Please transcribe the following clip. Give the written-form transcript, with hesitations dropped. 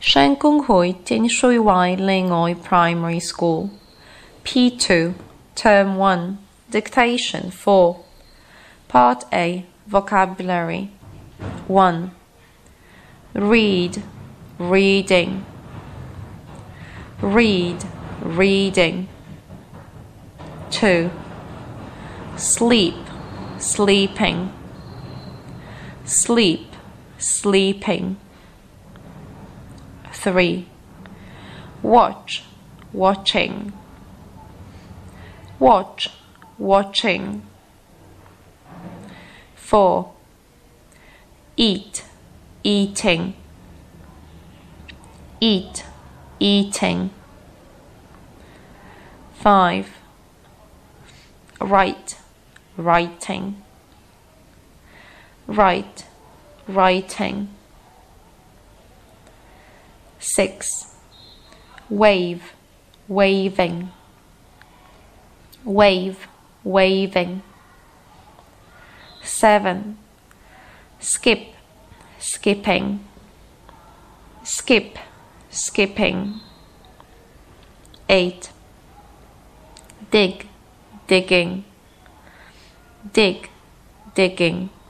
Shen Kung Hui Tin Shui Wai Ling Oi Primary School. P2, Term 1, Dictation 4. Part A, Vocabulary. 1. Read, reading. Read, reading. 2. Sleep, sleeping. Sleep, sleeping. 3. Watch, watching. Watch, watching. 4. Eat, eating. Eat, eating. 5. Write, writing. Write, writing. 6. Wave, waving. Wave, waving. 7. Skip, skipping. Skip, skipping. 8. Dig, digging. Dig, digging.